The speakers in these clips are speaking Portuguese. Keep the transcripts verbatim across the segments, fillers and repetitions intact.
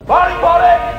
Body body!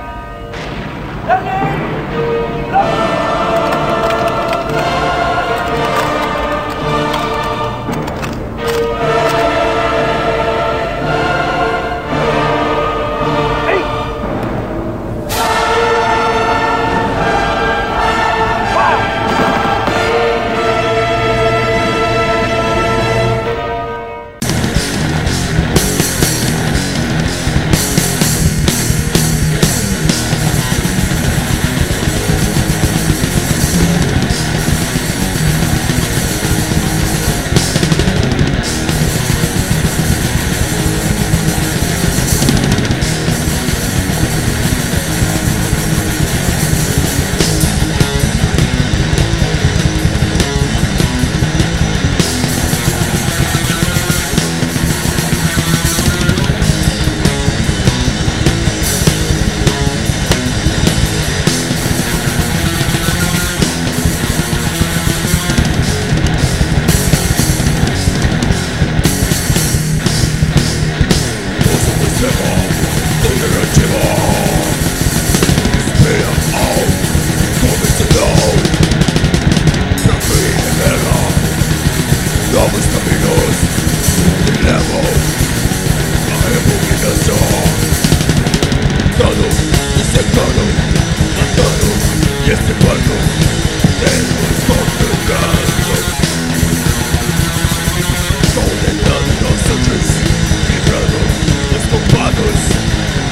Novos caminhos me levam à abominação. Dano, dissecando, matando e extirpando. Temos condenados, condenando inocentes, livrando os culpados.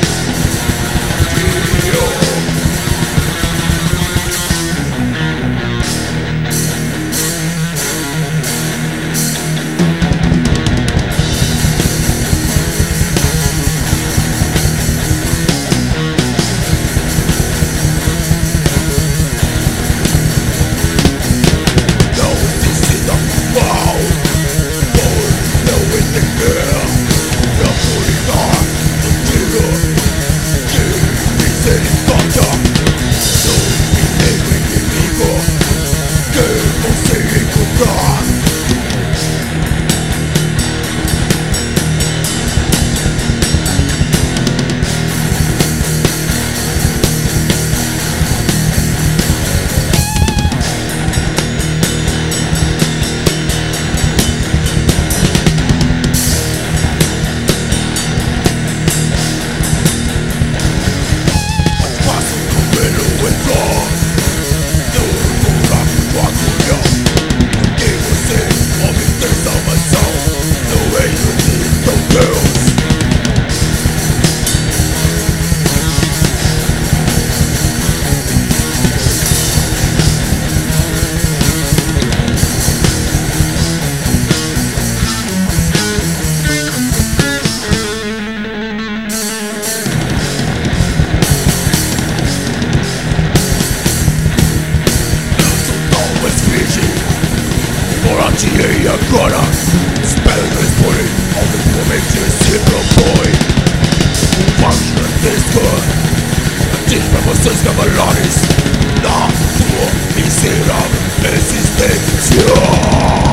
E agora, espero que responde ao que promete se propõe. Um mal gigantesco, diz pra vocês cavalares, na sua miserável existência.